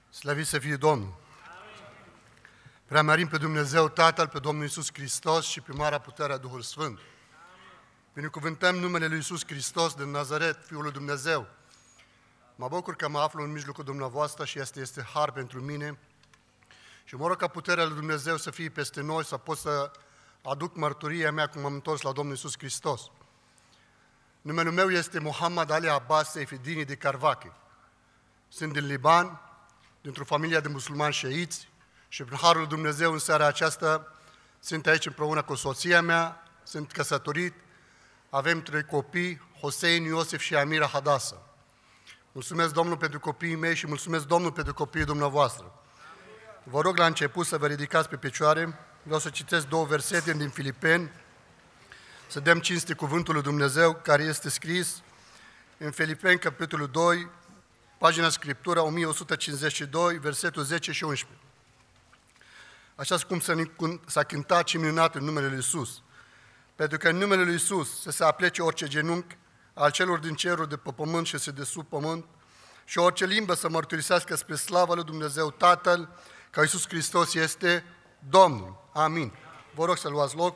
Slăvit să fie Domnul! Preamărim pe Dumnezeu Tatăl, pe Domnul Iisus Hristos și pe marea putere a Duhului Sfânt. Binecuvântăm numele Lui Iisus Hristos din Nazaret, Fiul lui Dumnezeu. Mă bucur că mă aflu în mijlocul dumneavoastră și este har pentru mine. Și mă rog ca puterea lui Dumnezeu să fie peste noi, să pot să aduc mărturia mea cum am întors la Domnul Iisus Hristos. Numele meu este Mohamed Ali Abbas Seyfeddini de Carvache. Sunt din Liban, dintr-o familie de musulmani șeiți și prin harul lui Dumnezeu în seara aceasta sunt aici împreună cu soția mea, sunt căsătorit, avem 3 copii, Hossein, Iosef și Amira Hadasa. Mulțumesc Domnul pentru copiii mei și mulțumesc Domnul pentru copiii dumneavoastră. Vă rog la început să vă ridicați pe picioare. Vreau să citesc 2 versete din Filipeni, să dăm cinste cuvântul lui Dumnezeu care este scris în Filipeni, capitolul 2, pagina Scriptura 1152, versetul 10 și 11. Așa cum s-a cântat și minunat în numele Lui Iisus. Pentru că în numele Lui Iisus să se aplece orice genunchi al celor din ceruri de pe pământ și de sub pământ și orice limbă să mărturisească spre slava lui Dumnezeu Tatăl că Iisus Hristos este Domnul. Amin. Vă rog să luați loc.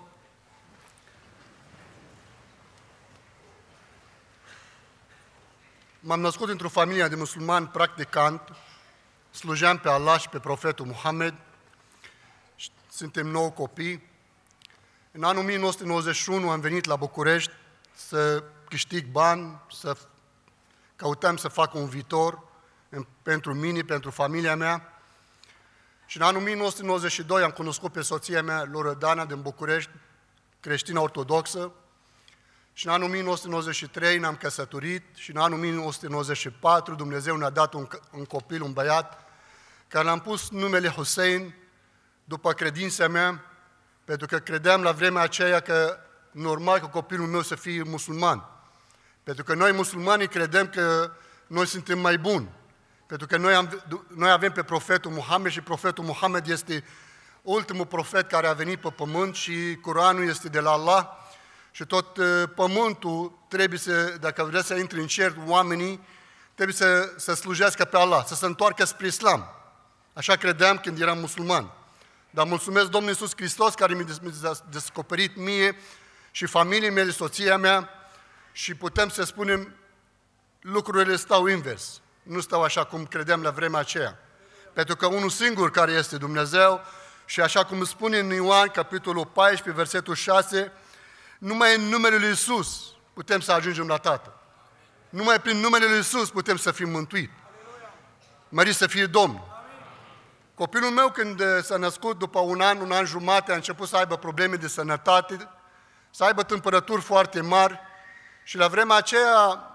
M-am născut într-o familie de musulmani practicant, slujeam pe Allah și pe profetul Muhammed, suntem 9 copii. În anul 1991 am venit la București să câștig bani, să căutăm să fac un viitor pentru mine, pentru familia mea. Și în anul 1992 am cunoscut pe soția mea, Loredana, din București, creștină ortodoxă. Și în anul 1993 ne-am căsătorit și în anul 1994 Dumnezeu ne-a dat un copil, un băiat, care l-am pus numele Hussein după credința mea, pentru că credeam la vremea aceea că normal că copilul meu să fie musulman. Pentru că noi musulmanii credem că noi suntem mai buni. Pentru că noi avem pe profetul Muhammed și profetul Muhammed este ultimul profet care a venit pe pământ și Coranul este de la Allah. Și tot pământul trebuie să, dacă vrea să intre în cer, oamenii trebuie să slujească pe Allah, să se întoarcă spre Islam. Așa credeam când eram musulman. Dar mulțumesc Domnului Iisus Hristos care mi-a descoperit mie și familiei mele, soția mea și putem să spunem lucrurile stau invers. Nu stau așa cum credeam la vremea aceea. Pentru că unul singur care este Dumnezeu și așa cum spune în Ioan, capitolul 14, versetul 6, numai în numele Lui Iisus putem să ajungem la Tatăl. Numai prin numele Lui Iisus putem să fim mântuiți. Mărit să fie Domnul. Copilul meu când s-a născut după un an jumate, a început să aibă probleme de sănătate, să aibă temperaturi foarte mari și la vremea aceea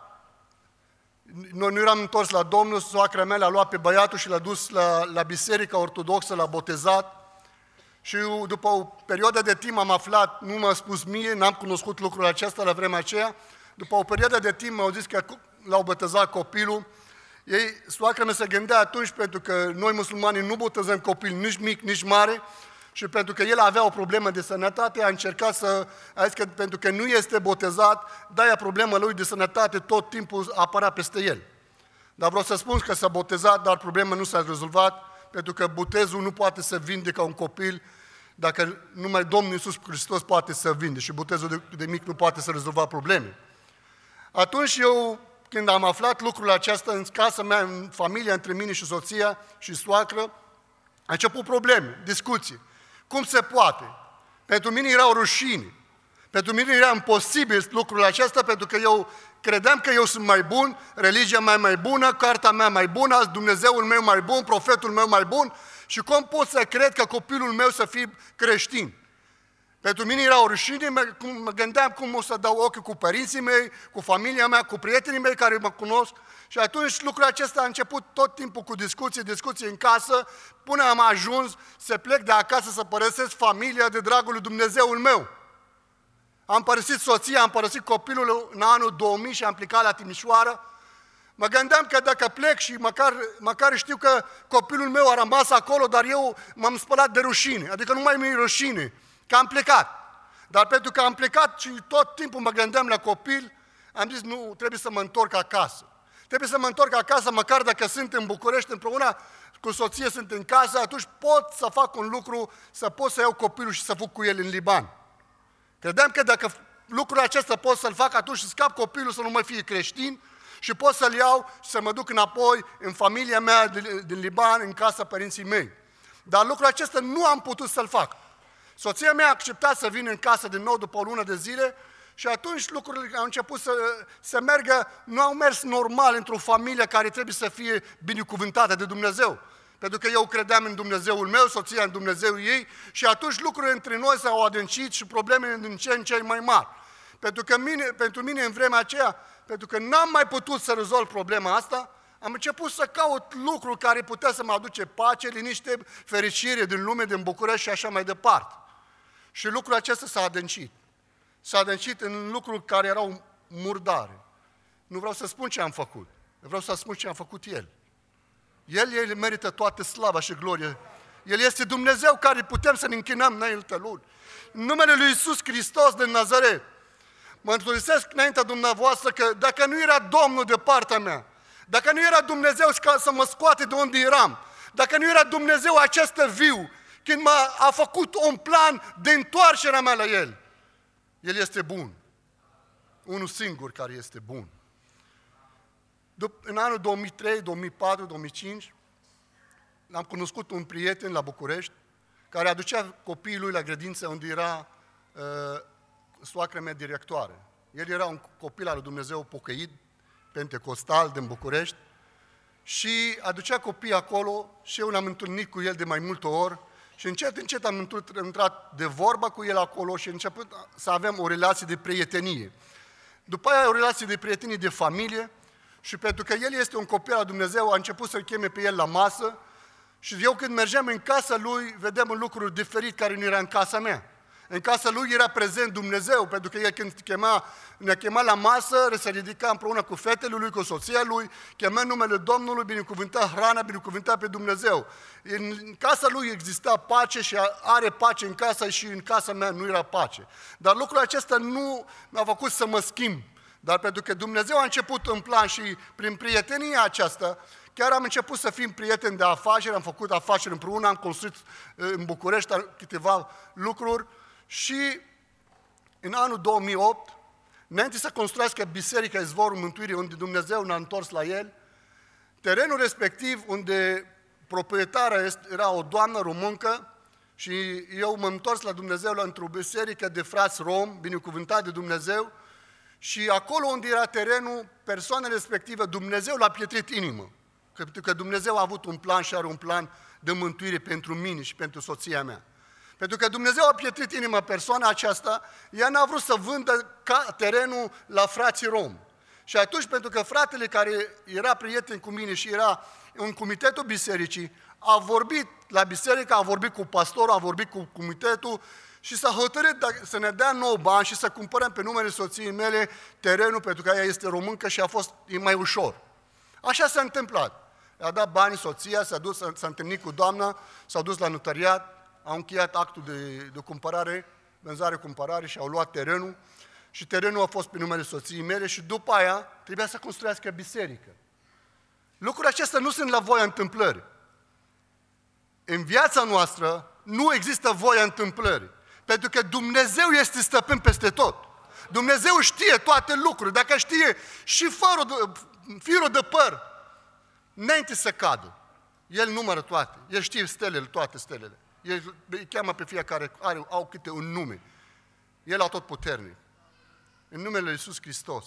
noi nu eram întors la Domnul, soacra mea l-a luat pe băiatul și l-a dus la biserica ortodoxă, l-a botezat. Și după o perioadă de timp am aflat, nu m-a spus mie, n-am cunoscut lucrul acesta la vremea aceea, după o perioadă de timp m-au zis că l-au botezat copilul. Soacra mea se gândea atunci, pentru că noi musulmanii nu botezăm copil nici mic, nici mare, și pentru că el avea o problemă de sănătate, a încercat a zis că pentru că nu este botezat, de-aia problema lui de sănătate tot timpul apărea peste el. Dar vreau să spun că s-a botezat, dar problema nu s-a rezolvat, pentru că botezul nu poate să vindecă un copil dacă numai Domnul Iisus Hristos poate să vinde și botezul de mic nu poate să rezolva probleme. Atunci eu, când am aflat lucrul acesta în casa mea, în familia, între mine și soția și soacră, a început probleme, discuții. Cum se poate? Pentru mine era o rușine. Pentru mine era imposibil lucrul acesta, pentru că eu credeam că eu sunt mai bun, religia mea mai bună, cartea mea mai bună, Dumnezeul meu mai bun, profetul meu mai bun și cum pot să cred că copilul meu să fie creștin? Pentru mine era o rușine, mă gândeam cum o să dau ochii cu părinții mei, cu familia mea, cu prietenii mei care mă cunosc și atunci lucrul acesta a început tot timpul cu discuții în casă, până am ajuns să plec de acasă să părăsesc familia de dragul lui Dumnezeul meu. Am părăsit soția, am părăsit copilul în anul 2000 și am plecat la Timișoara. Mă gândeam că dacă plec și măcar știu că copilul meu a rămas acolo, dar eu m-am spălat de rușine, adică nu mai mi-e rușine, că am plecat. Dar pentru că am plecat și tot timpul mă gândeam la copil, am zis nu, trebuie să mă întorc acasă. Trebuie să mă întorc acasă, măcar dacă sunt în București împreună cu soție, sunt în casă, atunci pot să fac un lucru, să pot să iau copilul și să fug cu el în Liban. Credeam că dacă lucrul acesta pot să-l fac, atunci scap copilul să nu mai fie creștin și pot să-l iau și să mă duc înapoi în familia mea din Liban, în casa părinții mei. Dar lucrul acesta nu am putut să-l fac. Soția mea a acceptat să vină în casă din nou după o lună de zile și atunci lucrurile au început să meargă, nu au mers normal într-o familie care trebuie să fie binecuvântată de Dumnezeu. Pentru că eu credeam în Dumnezeul meu, soția în Dumnezeul ei și atunci lucrurile între noi s-au adâncit și problemele din ce în ce mai mari. Pentru mine în vremea aceea, pentru că n-am mai putut să rezolv problema asta, am început să caut lucruri care putea să mă aduce pace, liniște, fericire din lume, din București și așa mai departe. Și lucrul acesta s-a adâncit. S-a adâncit în lucruri care erau murdare. Nu vreau să spun ce am făcut, vreau să spun ce am făcut El. El merită toată slava și glorie. El este Dumnezeu care putem să ne închinăm înaintea Lui. În numele Lui Iisus Hristos din Nazaret, mă mărturisesc înaintea dumneavoastră că dacă nu era Domnul de partea mea, dacă nu era Dumnezeu să mă scoate de unde eram, dacă nu era Dumnezeu acesta viu, când a făcut un plan de întoarcerea mea la El, El este bun. Unul singur care este bun. În anul 2003, 2004, 2005, l-am cunoscut un prieten la București, care aducea copiii lui la grădință unde era soacră mea directoare. El era un copil al lui Dumnezeu pocăit, pentecostal din București, și aducea copiii acolo și eu l-am întâlnit cu el de mai multe ori și încet am intrat de vorba cu el acolo și început să avem o relație de prietenie. După aia o relație de prietenie de familie și pentru că el este un copil al Dumnezeu, a început să-l cheme pe el la masă și eu când mergeam în casa lui, vedeam un lucru diferit care nu era în casa mea. În casa lui era prezent Dumnezeu, pentru că el când ne-a chemat la masă, se ridica împreună cu fetele lui, cu soția lui, chema numele Domnului, binecuvânta hrana, binecuvânta pe Dumnezeu. În casa lui exista pace și are pace în casa și în casa mea nu era pace. Dar lucrul acesta nu m-a făcut să mă schimb. Dar pentru că Dumnezeu a început în plan și prin prietenia aceasta, chiar am început să fim prieteni de afaceri, am făcut afaceri împreună, am construit în București câteva lucruri și în anul 2008, înainte să construiască Biserica Izvorul Mântuirii, unde Dumnezeu ne-a întors la el, terenul respectiv unde proprietara era o doamnă româncă și eu m-am întors la Dumnezeu într-o biserică de frați rom, binecuvântat de Dumnezeu, și acolo unde era terenul, persoana respectivă, Dumnezeu l-a pietrit inimă. Pentru că Dumnezeu a avut un plan și are un plan de mântuire pentru mine și pentru soția mea. Pentru că Dumnezeu a pietrit inima persoana aceasta, ea n-a vrut să vândă terenul la frații romi. Și atunci, pentru că fratele care era prieten cu mine și era în comitetul bisericii, a vorbit la biserică, a vorbit cu pastorul, a vorbit cu comitetul și s-a hotărât să ne dea nou bani și să cumpărăm pe numele soției mele terenul, pentru că ea este româncă și e mai ușor. Așa s-a întâmplat. I-a dat banii soția, s-a întâlnit cu doamna, s-a dus la notariat, au încheiat actul de cumpărare, vânzare-cumpărare și au luat terenul și terenul a fost pe numele soției mele și după aia trebuia să construiască biserică. Lucrurile acestea nu sunt la voia întâmplării. În viața noastră nu există voia întâmplării, pentru că Dumnezeu este stăpân peste tot. Dumnezeu știe toate lucrurile. Dacă știe și firul de păr, înainte să cadă, El numără toate. El știe stelele, toate stelele. El îi cheamă pe fiecare, au câte un nume. El atotputernic. În numele Lui Iisus Hristos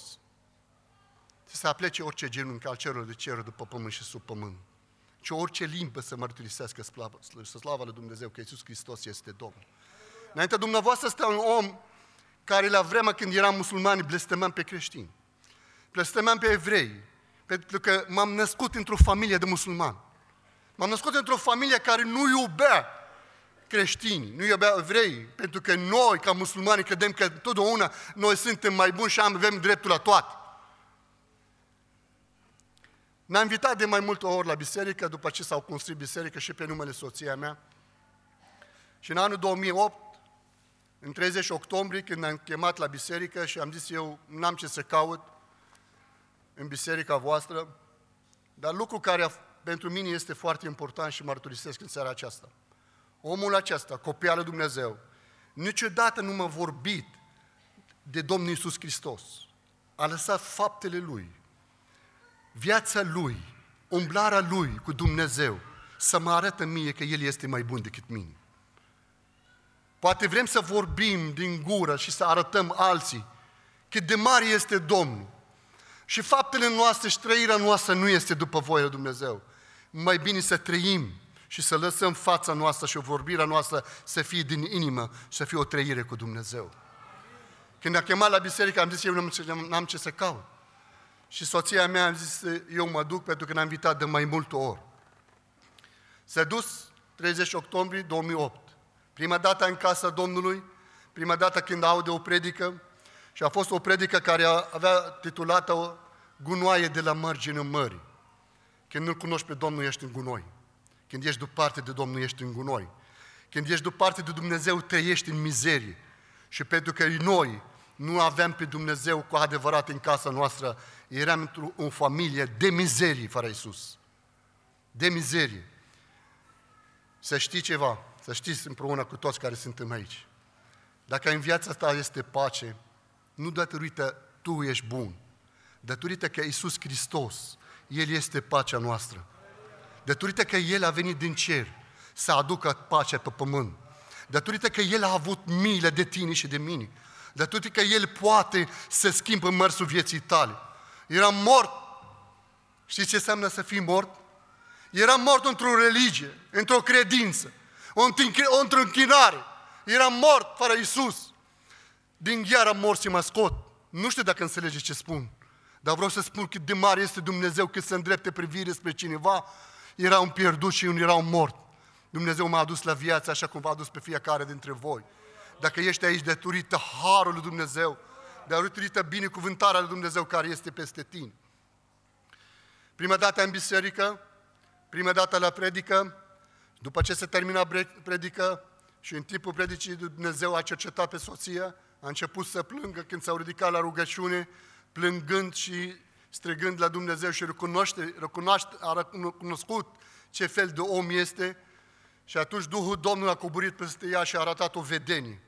să aplece orice genunchi al cerului de cerul, după pământ și sub pământ. Și orice limbă să mărturisească slava lui Dumnezeu că Iisus Hristos este Domnul. Înaintea dumneavoastră stă un om care la vremea când eram musulmani blestemam pe creștini. Blestemam pe evrei. Pentru că m-am născut într-o familie de musulmani. M-am născut într-o familie care nu iubea creștini, nu iubea evrei, pentru că noi, ca musulmani, credem că totdeauna noi suntem mai buni și avem dreptul la toate. Ne-a invitat de mai multe ori la biserică, după ce s-au construit biserică și pe numele soția mea. Și în anul 2008, în 30 octombrie, când ne-am chemat la biserică și am zis eu, n-am ce să caut, în biserica voastră, dar lucru care pentru mine este foarte important și mărturisesc în seara aceasta. Omul acesta, copil al lui Dumnezeu, niciodată nu m-a vorbit de Domnul Iisus Hristos. A lăsat faptele Lui, viața Lui, umblarea Lui cu Dumnezeu, să mă arătă mie că El este mai bun decât mine. Poate vrem să vorbim din gură și să arătăm alții cât de mare este Domnul. Și faptele noastre și trăirea noastră nu este după voia lui Dumnezeu. Mai bine să trăim și să lăsăm fața noastră și vorbirea noastră să fie din inimă și să fie o trăire cu Dumnezeu. Când a chemat la biserică, am zis, eu n-am ce să caut. Și soția mea a zis, eu mă duc pentru că ne-am invitat de mai multe ori. S-a dus 30 octombrie 2008. Prima dată în casa Domnului, prima dată când aude o predică, și a fost o predică care avea titulată Gunoaie de la marginea mării. Când nu-L cunoști pe Domnul, ești în gunoi. Când ești departe de Domnul, ești în gunoi. Când ești departe de Dumnezeu, trăiești în mizerie. Și pentru că noi nu aveam pe Dumnezeu cu adevărat în casa noastră, eram într-o familie de mizerie fără Iisus. De mizerie. Să știi ceva, să știți împreună cu toți care suntem aici. Dacă în viața ta este pace, nu datorită tu ești bun, datorită că Iisus Hristos, El este pacea noastră. Datorită că El a venit din cer să aducă pacea pe pământ. Datorită că El a avut milă de tine și de mine. Datorită că El poate să schimbă mărsul vieții tale. Eram mort. Știți ce înseamnă să fii mort? Eram mort într-o religie, într-o credință, într-o închinare. Eram mort fără Iisus. Din gheara morții mă scot. Nu știu dacă înțelegeți ce spun, dar vreau să spun cât de mare este Dumnezeu cât să îndrepte privire spre cineva. Era un pierdut și un era un mort. Dumnezeu m-a adus la viață așa cum v-a adus pe fiecare dintre voi. Dacă ești aici datorită harul lui Dumnezeu, datorită binecuvântarea lui Dumnezeu care este peste tine. Prima dată în biserică, prima dată la predică, după ce se termina predică și în timpul predicii Dumnezeu a cercetat pe soția, a început să plângă când s-au ridicat la rugăciune, plângând și strigând la Dumnezeu și a recunoscut ce fel de om este. Și atunci Duhul Domnului a coborât peste ea și a arătat o vedenie.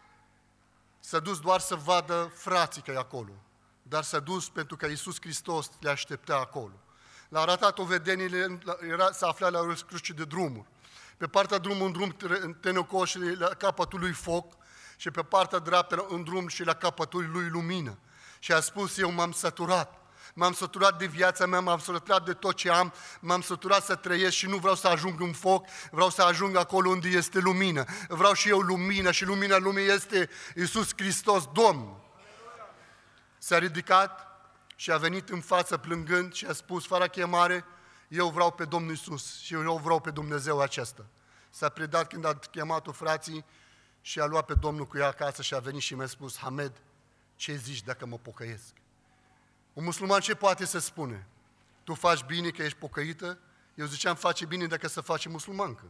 S-a dus doar să vadă frații că e acolo, dar s-a dus pentru că Iisus Hristos le aștepta acolo. L-a arătat o vedenie, se afla la o cruce de drumuri. Pe partea drumului, un drum tenecos și la capătul lui foc, și pe partea dreaptă un drum și la capătul lui lumină. Și a spus, eu m-am săturat. M-am săturat de viața mea, m-am săturat de tot ce am, m-am săturat să trăiesc și nu vreau să ajung în foc, vreau să ajung acolo unde este lumină. Vreau și eu lumină și lumina lumii este Iisus Hristos, Domnul. S-a ridicat și a venit în față plângând și a spus, fără chemare, eu vreau pe Domnul Iisus și eu vreau pe Dumnezeu acesta. S-a predat când a chemat-o frații și a luat pe Domnul cu ea acasă și a venit și mi-a spus, Hamed, ce zici dacă mă pocăiesc? Un musulman ce poate să spune? Tu faci bine că ești pocăită? Eu ziceam, face bine dacă să faci musulmancă,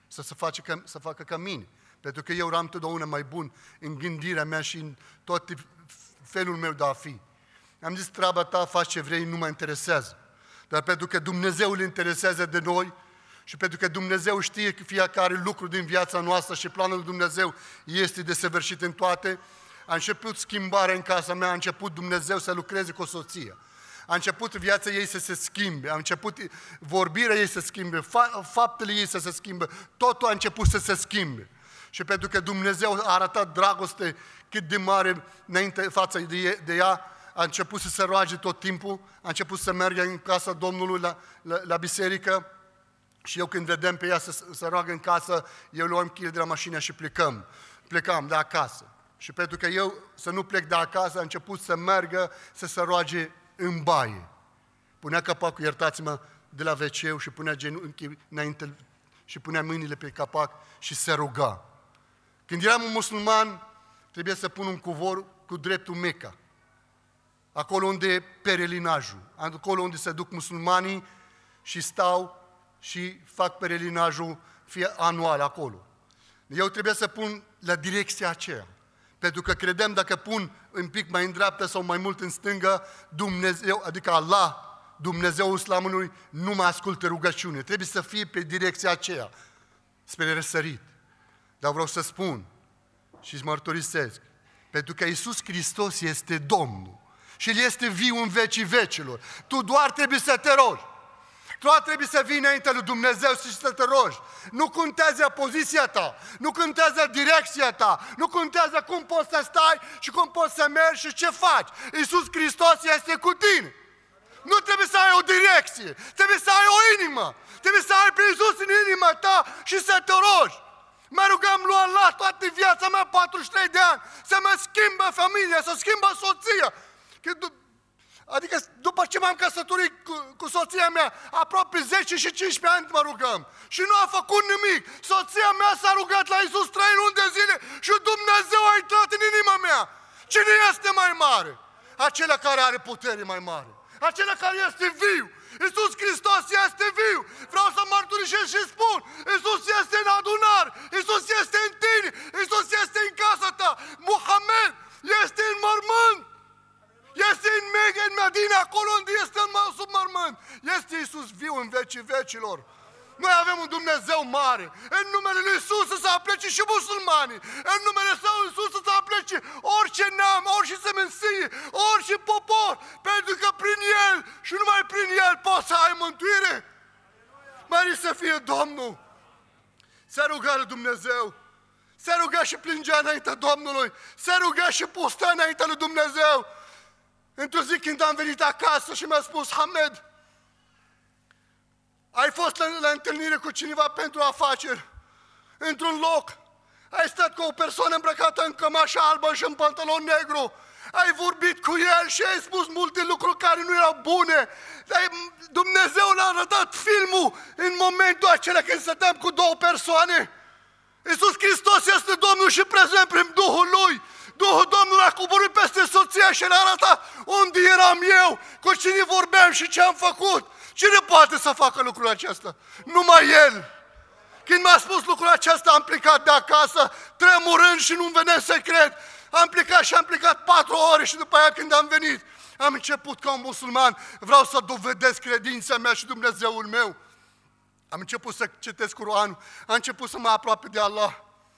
să facă ca mine. Pentru că eu eram totdeauna mai bun în gândirea mea și în tot felul meu de a fi. Am zis, treaba ta, faci ce vrei, nu mă interesează. Dar pentru că Dumnezeu îl interesează de noi și pentru că Dumnezeu știe că fiecare lucru din viața noastră și planul lui Dumnezeu este desăvârșit în toate, a început schimbarea în casa mea, a început Dumnezeu să lucreze cu o soție. A început viața ei să se schimbe, a început vorbirea ei să se schimbe, faptele ei să se schimbe, totul a început să se schimbe. Și pentru că Dumnezeu a arătat dragoste cât de mare înainte față de ea, a început să se roage tot timpul, a început să meargă în casa Domnului la biserică și eu când vedem pe ea să roagă în casă, eu luam cheile de la mașină și plecam de acasă. Și pentru că eu să nu plec de acasă, a început să meargă, să se roage în baie. Punea capacul, iertați-mă, de la WC și punea genunchii înainte și punea mâinile pe capac și se ruga. Când eram un musulman, trebuie să pun un cuvor cu dreptul Meca. Acolo unde e perelinajul, acolo unde se duc musulmanii și stau și fac perelinajul anual acolo. Eu trebuie să pun la direcția aceea. Pentru că credem dacă pun un pic mai în dreapta sau mai mult în stângă, Dumnezeu, adică Allah, Dumnezeul Islamului, nu mă ascultă rugăciune. Trebuie să fie pe direcția aceea, spre răsărit. Dar vreau să spun și îți mărturisesc, pentru că Iisus Hristos este Domnul și El este viu în vecii vecilor. Tu doar trebuie să te rogi. Tu trebuie să vii înainte lui Dumnezeu și să te rogi. Nu contează poziția ta, nu contează direcția ta, nu contează cum poți să stai și cum poți să mergi și ce faci. Iisus Hristos este cu tine. Nu trebuie să ai o direcție, trebuie să ai o inimă. Trebuie să ai pe Iisus în inima ta și să te rogi. Mă rugam lui Allah toată viața mea, 43 de ani, să mă schimbă familia, să schimbă soția. Adică după ce m-am căsătorit cu soția mea, aproape 10 și 15 ani mă rugăm. Și nu a făcut nimic. Soția mea s-a rugat la Iisus 3 luni de zile și Dumnezeu a intrat în inima mea. Cine este mai mare? Acela care are putere mai mare. Acela care este viu. Iisus Hristos este viu. Vreau să mărturisesc și spun. Iisus este în adunare. Iisus este în tine. Iisus este în casa ta. Muhammed este în mormânt. Este în Medina, acolo unde este sub mormânt. Este Iisus viu în vecii vecilor. Noi avem un Dumnezeu mare. În numele Lui Iisus să se aplece și musulmanii. În numele Său Iisus să se aplece orice neam, orice semenție, orice popor. Pentru că prin El și numai prin El poți să ai mântuire. Mărit să fie Domnul. Se ruga lui Dumnezeu. Se ruga și plângea înaintea Domnului. Se ruga și postea înaintea lui Dumnezeu. Într-o zi când am venit acasă și mi-a spus, Hamed, ai fost la întâlnire cu cineva pentru afaceri, într-un loc, ai stat cu o persoană îmbrăcată în cămașă albă și în pantalon negru, ai vorbit cu el și ai spus multe lucruri care nu erau bune, dar Dumnezeu l-a arătat filmul în momentul acela când stăteam cu două persoane. Iisus Hristos este Domnul și prezent prin Duhul Lui. Duhul Domnului a coborât peste soția și le-a arătat unde eram eu, cu cine vorbeam și ce am făcut. Cine poate să facă lucrul acesta? Numai El. Când mi-a spus lucrul acesta, am plecat de acasă, tremurând și nu-mi venea să cred. Am plecat și am plecat 4 ore și după aia când am venit, am început ca un musulman, vreau să dovedesc credința mea și Dumnezeul meu. Am început să citesc Coranul, am început să mă aproape de Allah.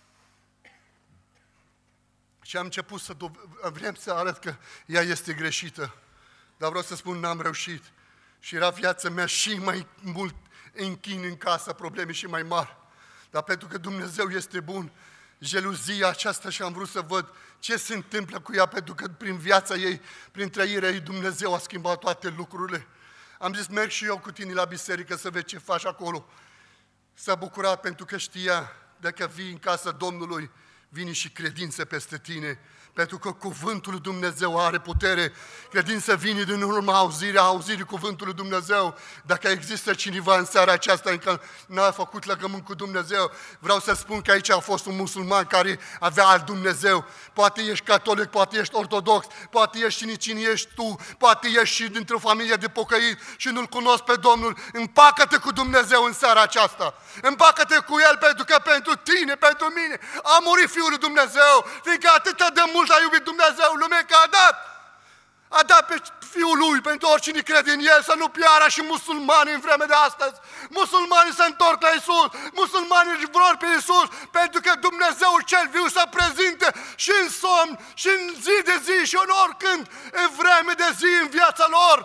Și am început vrem să arăt că ea este greșită. Dar vreau să spun, n-am reușit. Și era viața mea și mai mult închin în casă, probleme și mai mari. Dar pentru că Dumnezeu este bun, jeluzia aceasta și am vrut să văd ce se întâmplă cu ea, pentru că prin viața ei, prin trăirea ei, Dumnezeu a schimbat toate lucrurile. Am zis, merg și eu cu tine la biserică să vezi ce faci acolo. S-a bucurat pentru că știa, dacă vii în casa Domnului, vine și credință peste tine, pentru că cuvântul lui Dumnezeu are putere. Credința vine din urma auzirii cuvântului Dumnezeu. Dacă există cineva în seara aceasta încă n-a făcut legământ cu Dumnezeu, vreau să spun că aici a fost un musulman care avea alt Dumnezeu. Poate ești catolic, poate ești ortodox, poate ești cine ești tu, poate ești și dintr-o familie de pocăit și nu-L cunosc pe Domnul. Împacă-te cu Dumnezeu în seara aceasta. Împacă-te cu El, pentru că pentru tine, pentru mine, a murit Fiul lui Dumnezeu, fiindcă atât de mult a iubit Dumnezeu lumea că a dat pe Fiul Lui pentru oricine crede în El să nu piară. Și musulmanii în vremea de astăzi, musulmanii se întorc la Iisus, musulmanii își vor pe Iisus, pentru că Dumnezeul cel viu se prezinte și în somn, și în zi de zi, și în oricând, în vreme de zi, în viața lor.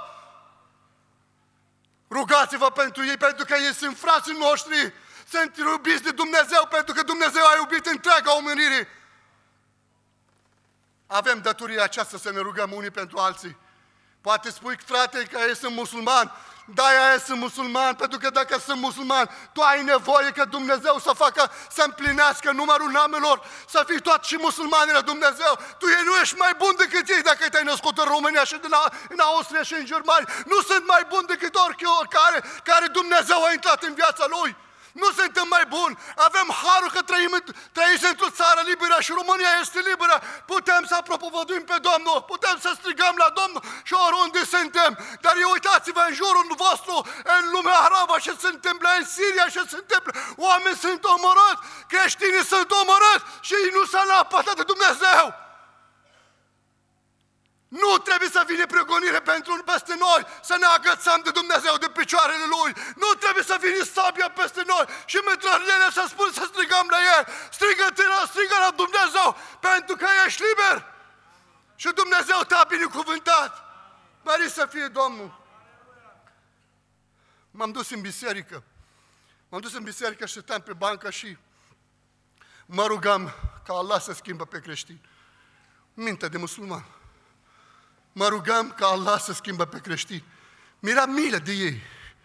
Rugați-vă pentru ei, pentru că ei sunt frații noștri, sunt iubiți de Dumnezeu, pentru că Dumnezeu a iubit întreaga omenire. Avem datoria aceasta să ne rugăm unii pentru alții. Poate spui, frate, că eu sunt musulman. Da, eu sunt musulman, pentru că dacă sunt musulman, tu ai nevoie ca Dumnezeu să împlinească numărul namelor, să fii toți și musulmanii la Dumnezeu. Tu nu ești mai bun decât ei dacă te-ai născut în România și în Austria și în Germania. Nu sunt mai bun decât oricare care Dumnezeu a intrat în viața lui. Nu suntem mai buni. Avem harul că trăiți într-o țară liberă și România este liberă. Putem să propovăduim pe Domnul, putem să strigăm la Domnul și oriunde suntem. Dar uitați-vă în jurul vostru, în lumea arabă, ce se întâmplă în Siria, ce se întâmplă. Oameni sunt omorâți, creștinii sunt omorâți și ei nu se lapătă de Dumnezeu. Nu trebuie să vină pregonire peste noi, să ne agățăm de Dumnezeu, de picioarele Lui. Nu trebuie să vină sabia peste noi și mitraliere să spun să strigăm la El. Strigă la Dumnezeu, pentru că ești liber. Și Dumnezeu te-a binecuvântat. Mărit să fie Domnul. M-am dus în biserică și stăteam pe bancă și mă rugam ca Allah să schimbă pe creștini. Minte de musulman. Mă rugam ca Allah să schimbă pe creștini. Mi-era milă de ei.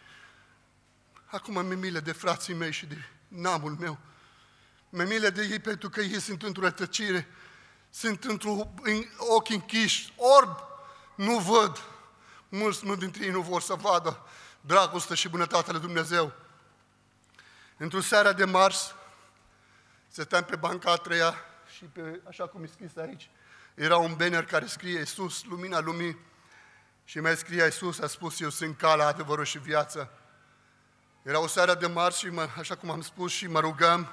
Acum mi-e milă de frații mei și de neamul meu. Mi-e milă de ei pentru că ei sunt într-o rătăcire, sunt ochi închiși, orbi, nu văd. Mulți dintre ei nu vor să vadă dragostea și bunătatea lui Dumnezeu. Într-o seară de marți, stăteam pe banca a treia și așa cum e scris aici, era un banner care scrie Iisus, lumina lumii, și mai scria Iisus, a spus, eu sunt calea, adevărul și viața. Era o seară de marți și, așa cum am spus, și mă rugam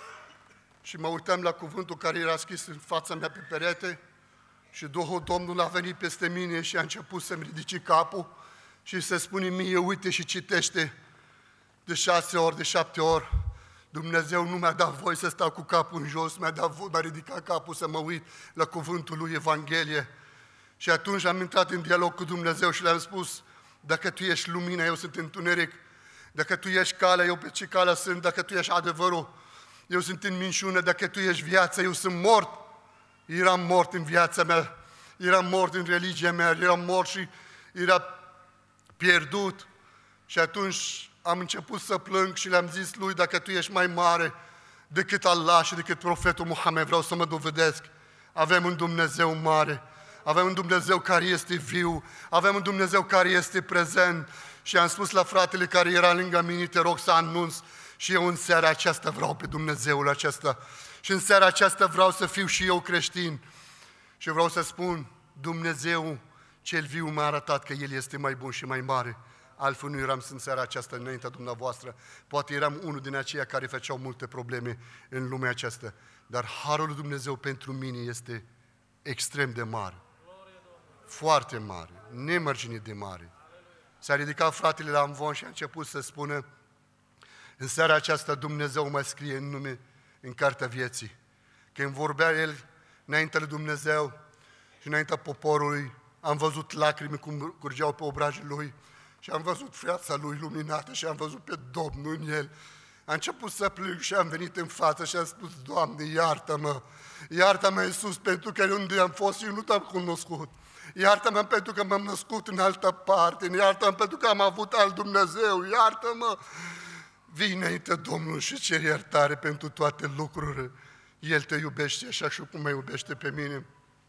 și mă uitam la cuvântul care era scris în fața mea pe perete și Duhul Domnului a venit peste mine și a început să-mi ridice capul și să spune mie, uite și citește de 6 ori, de 7 ori. Dumnezeu nu mi-a dat voie să stau cu capul în jos, mi-a ridicat capul să mă uit la cuvântul lui Evanghelie. Și atunci am intrat în dialog cu Dumnezeu și le-am spus, dacă Tu ești lumina, eu sunt întuneric. Dacă Tu ești calea, eu pe ce calea sunt. Dacă Tu ești adevărul, eu sunt în minciună. Dacă Tu ești viața, eu sunt mort. Eram mort în viața mea, eram mort în religia mea, eram mort și era pierdut. Și atunci am început să plâng și le-am zis lui, dacă Tu ești mai mare decât Allah și decât profetul Muhammed, vreau să mă dovedesc. Avem un Dumnezeu mare, avem un Dumnezeu care este viu, avem un Dumnezeu care este prezent. Și am spus la fratele care era lângă mine, te rog să anunț și eu în seara aceasta vreau pe Dumnezeul acesta. Și în seara aceasta vreau să fiu și eu creștin. Și vreau să spun, Dumnezeu cel viu m-a arătat că El este mai bun și mai mare. Altfel nu eram în seara aceasta înaintea dumneavoastră. Poate eram unul din aceia care făceau multe probleme în lumea aceasta. Dar harul lui Dumnezeu pentru mine este extrem de mare. Foarte mare, nemărginit de mare. S-a ridicat fratele la amvon și a început să spună, în seara aceasta Dumnezeu mă scrie în nume în cartea vieții. Când vorbea El înaintea lui Dumnezeu și înaintea poporului, am văzut lacrimi cum curgeau pe obrajii Lui și am văzut viața Lui luminată și am văzut pe Domnul în El. Am început să plâng și am venit în față și am spus, Doamne, iartă-mă! Iartă-mă, Iisus, pentru că unde am fost eu nu Te-am cunoscut. Iartă-mă pentru că m-am născut în altă parte, iartă-mă pentru că am avut alt Dumnezeu, iartă-mă! Vii înainte Domnul și cer iertare pentru toate lucrurile. El Te iubește așa și cum mă iubește pe mine.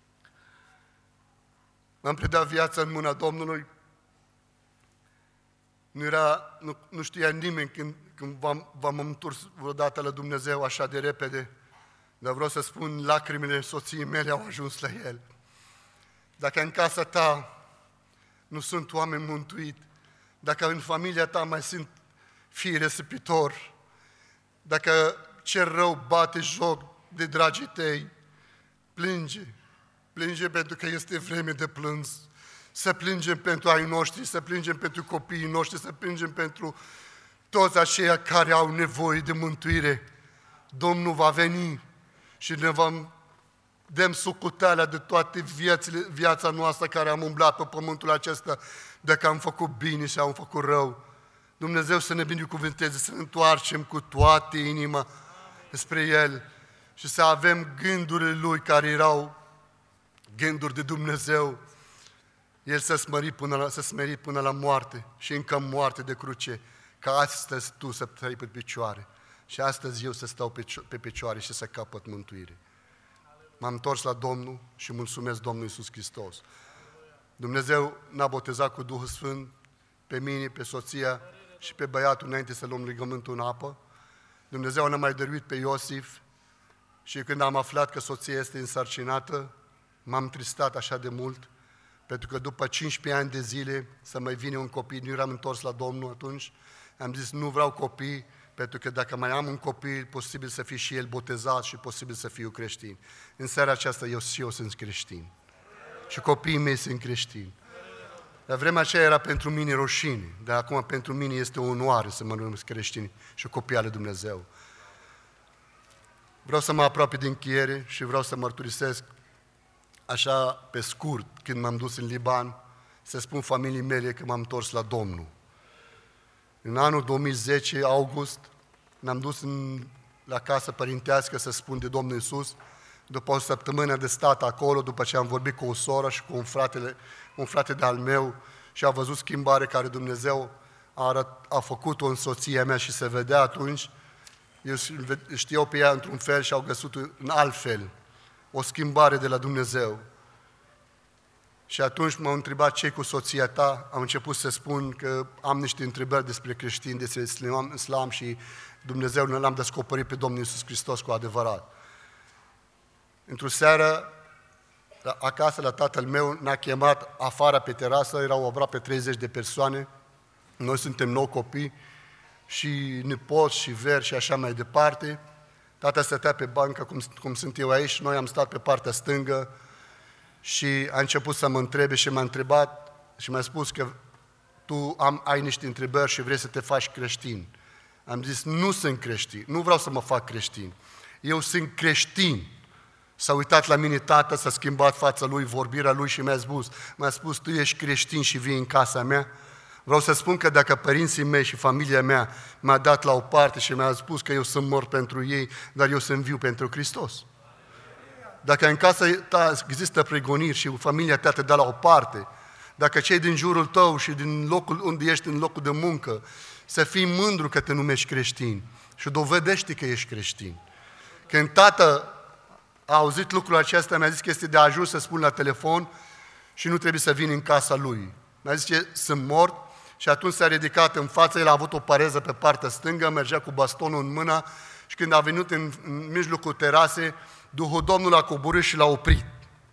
M-am predat viața în mâna Domnului. Nu știa nimeni când v-am întors vreodată la Dumnezeu așa de repede, dar vreau să spun, lacrimile soției mele au ajuns la El. Dacă în casa ta nu sunt oameni mântuiți, dacă în familia ta mai sunt fii risipitori, dacă cel rău bate joc de dragii tăi, plânge. Plânge pentru că este vreme de plâns. Să plângem pentru ai noștri, să plângem pentru copiii noștri, să plângem pentru toți aceia care au nevoie de mântuire. Domnul va veni și ne vom dăm socoteala de toate viața noastră care am umblat pe pământul acesta, dacă am făcut bine și am făcut rău. Dumnezeu să ne binecuvânteze, să ne întoarcem cu toată inima spre El și să avem gândurile Lui care erau gânduri de Dumnezeu. El s-a smerit până la moarte și încă moarte de cruce, ca astăzi tu să trăi pe picioare și astăzi eu să stau pe picioare și să capăt mântuire. M-am întors la Domnul și mulțumesc Domnului Iisus Hristos. Dumnezeu n-a botezat cu Duhul Sfânt pe mine, pe soția și pe băiatul înainte să luăm legământul în apă. Dumnezeu ne-a mai dăruit pe Iosif și când am aflat că soția este însărcinată, m-am tristat așa de mult, pentru că după 15 ani de zile să mai vine un copil, nu eram întors la Domnul atunci, am zis nu vreau copii, pentru că dacă mai am un copil, posibil să fie și el botezat și posibil să fiu creștin. În seara aceasta eu sunt creștin și copiii mei sunt creștini. La vremea aceea era pentru mine rușine, dar acum pentru mine este o onoare să mă numesc creștin și copii ale Dumnezeu. Vreau să mă apropie de încheiere și vreau să mărturisesc așa pe scurt, când m-am dus în Liban, să spun familiei mele că m-am întors la Domnul. În anul 2010, august, ne-am dus la casă părintească să spun de Domnul Iisus. După o săptămână de stat acolo, după ce am vorbit cu o soră și cu un frate de-al meu și a văzut schimbare care Dumnezeu a făcut-o în soția mea și se vedea atunci, eu știau pe ea într-un fel și au găsit în alt fel, o schimbare de la Dumnezeu. Și atunci m-au întrebat ce cu soția ta, am început să spun că am niște întrebări despre creștini, despre islam și Dumnezeu ne l-am descoperit pe Domnul Iisus Hristos cu adevărat. Într-o seară, acasă la tatăl meu, ne-a chemat afară pe terasă, erau aproape 30 de persoane, noi suntem 9 copii și nepoți și veri și așa mai departe. Tata stătea pe bancă, cum sunt eu aici, noi am stat pe partea stângă și a început să mă întrebe și m-a întrebat și mi-a spus că tu ai niște întrebări și vrei să te faci creștin. Am zis, nu sunt creștin, nu vreau să mă fac creștin. Eu sunt creștin. S-a uitat la mine tata, s-a schimbat fața lui, vorbirea lui și mi-a spus, tu ești creștin și vii în casa mea? Vreau să spun că dacă părinții mei și familia mea m-a dat la o parte și mi-a spus că eu sunt mort pentru ei, dar eu sunt viu pentru Hristos. Dacă în casa ta există pregoniri și familia ta te dă la o parte, dacă cei din jurul tău și din locul unde ești, în locul de muncă, să fii mândru că te numești creștin și dovedește că ești creștin. Când tată a auzit lucrul acesta, mi-a zis că este de ajuns să spun la telefon și nu trebuie să vin în casa lui. Mi-a zis că sunt mort și atunci s-a ridicat în față, el a avut o pareză pe partea stângă, mergea cu bastonul în mână și când a venit în mijlocul terasei, Duhul Domnului a coborât și l-a oprit.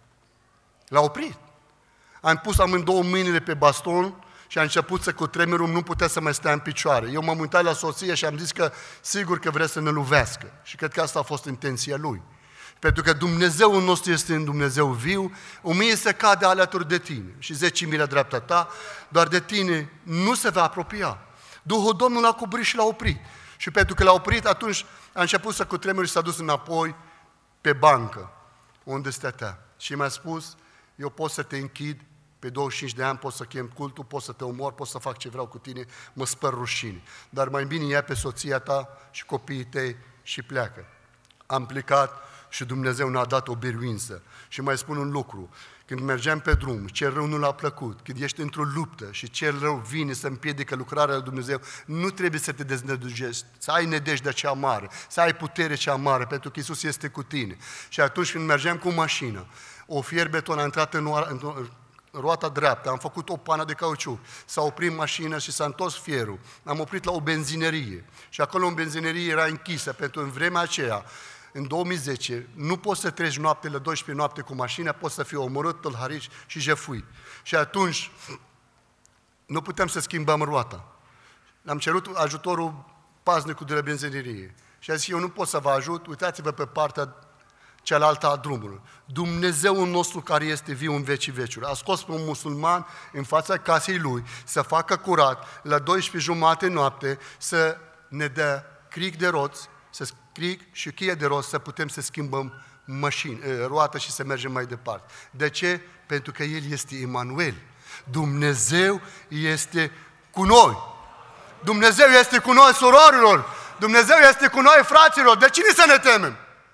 L-a oprit. Am pus amândouă mâinile pe baston și a început să cutremurul, nu putea să mai stea în picioare. Eu m-am uitat la soție și am zis că sigur că vrea să ne lovească. Și cred că asta a fost intenția lui. Pentru că Dumnezeul nostru este un Dumnezeu viu, 1000 se cade alături de tine și 10.000 la dreapta ta, doar de tine nu se va apropia. Duhul Domnului l-a cobrit și l-a oprit. Și pentru că l-a oprit, atunci a început să cutremure și s-a dus înapoi pe bancă, unde stătea. Și mi-a spus, eu pot să te închid pe 25 de ani, pot să chem cultul, pot să te omor, pot să fac ce vreau cu tine, mă spăr rușine. Dar mai bine ia pe soția ta și copiii tăi și pleacă. Am plecat și Dumnezeu ne-a dat o biruință. Și mai spun un lucru, când mergeam pe drum, cel rău nu l-a plăcut, când ești într-o luptă și cel rău vine să împiedică lucrarea lui Dumnezeu, nu trebuie să te deznădăjești, să ai nădejdea cea mare, să ai putere cea mare, pentru că Iisus este cu tine. Și atunci când mergeam cu mașină, o fierbeton a intrat în roata dreaptă, am făcut o pană de cauciuc, s-a oprit mașina și s-a întors fierul. Am oprit la o benzinerie și acolo în benzinerie era închisă, pentru în vremea aceea, în 2010, nu poți să treci noapte la 12 noapte cu mașina, poți să fii omorât, tâlharici și jefuit. Și atunci nu putem să schimbăm roata. Am cerut ajutorul paznicul de la benzinerie. Și a zis, eu nu pot să vă ajut, uitați-vă pe partea cealaltă a drumului. Dumnezeul nostru care este viu în vecii veciuri a scos pe un musulman în fața casei lui să facă curat la 12 jumate noapte, să ne dea cric de roți, să cric și cheie de roți, să putem să schimbăm roata și să mergem mai departe. De ce? Pentru că El este Emanuel. Dumnezeu este cu noi. Dumnezeu este cu noi, surorilor. Dumnezeu este cu noi, fraților. De cine să ne temem?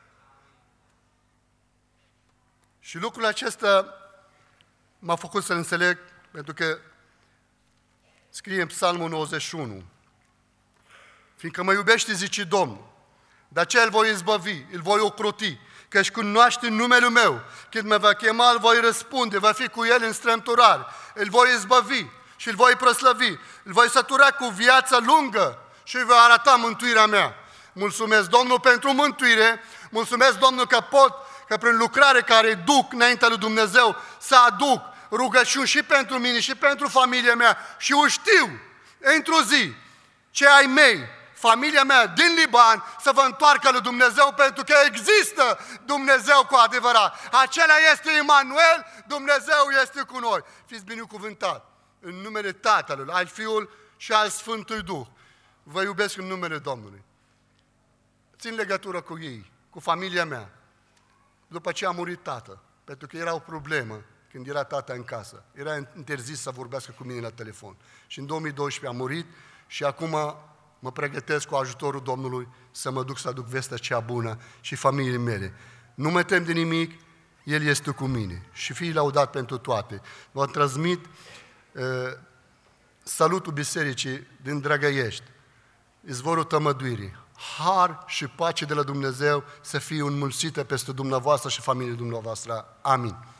Și lucrul acesta m-a făcut să înțeleg, pentru că scrie în Psalmul 91. Fiindcă mă iubește, zice Domnul, de aceea îl voi izbăvi, îl voi ocroti, că-și cunoaște numele meu. Când mă va chema, îl voi răspunde, va fi cu el în strâmturare. Îl voi izbăvi și îl voi proslăvi. Îl voi sătura cu viața lungă și îi voi arăta mântuirea mea. Mulțumesc, Domnul, pentru mântuire. Mulțumesc, Domnul, că prin lucrare care duc înaintea lui Dumnezeu să aduc rugăciuni și pentru mine și pentru familia mea. Și eu știu, într-o zi, cei ai mei, familia mea din Liban, să vă întoarcă lui Dumnezeu, pentru că există Dumnezeu cu adevărat. Acela este Emanuel, Dumnezeu este cu noi. Fiți binecuvântat în numele Tatălui, al Fiul și al Sfântului Duh. Vă iubesc în numele Domnului. Țin legătură cu ei, cu familia mea, după ce a murit tată, pentru că era o problemă când era tata în casă. Era interzis să vorbească cu mine la telefon. Și în 2012 a murit și acum mă pregătesc cu ajutorul Domnului să mă duc să aduc vestea cea bună și familiei mele. Nu mă tem de nimic, El este cu mine. Și fii lăudat pentru toate. Vă transmit salutul bisericii din Drăgăiești, izvorul tămăduirii. Har și pace de la Dumnezeu să fie înmulțite peste dumneavoastră și familiile dumneavoastră. Amin.